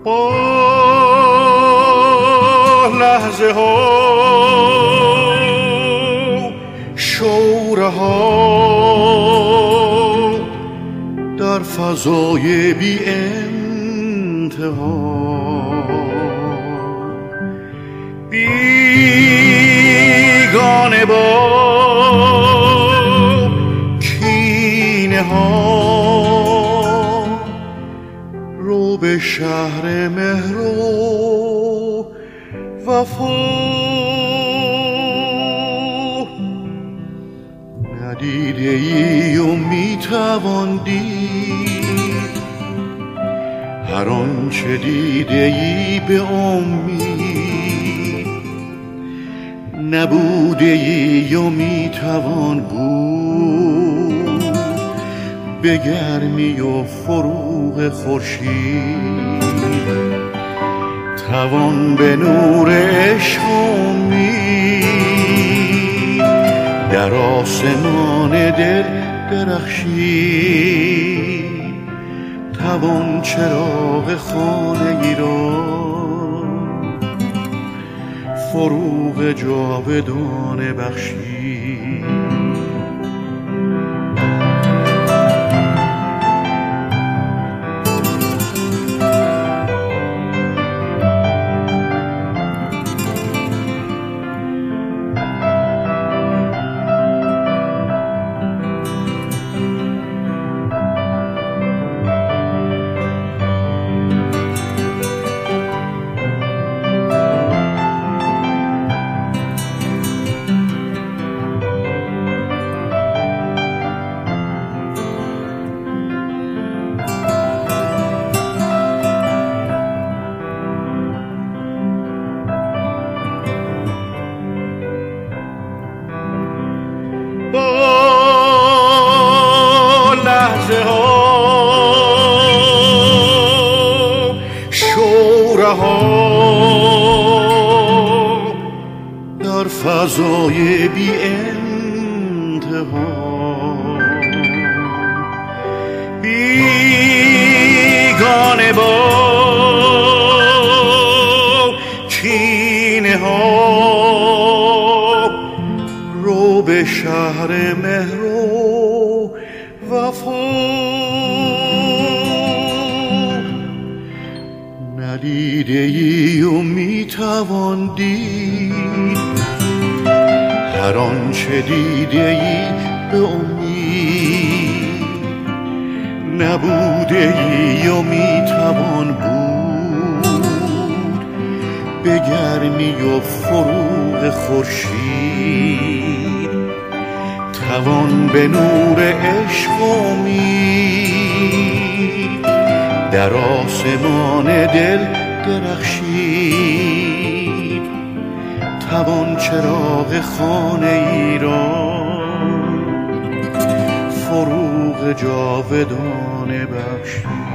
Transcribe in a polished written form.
با لحظه ها شوره ها در فضای بی انتها بیگانه با کینه ها رو به شهر مهر و وفا ندیده ای و میتوان دید هر آنچه دیده ای به امید نبوده ای و میتوان بود به گرمی و فروغ خورشید توان به نور عشق امید در آسمان دل درخشید توان چراغ خانه ای را فروغ جاودانه بخشید لحظه ها شوره ها در فضای بی انتها بیگانه با کینه ها رو به شهر مهر و وفا ندیده ای و میتوان دید هر آنچه دیده ای به امید نبوده ای و میتوان بود به گرمی و فروغ خورشید توان به نور عشق امید در آسمان دل درخشید توان چراغ خانه ای را فروغ جاودانه بخشید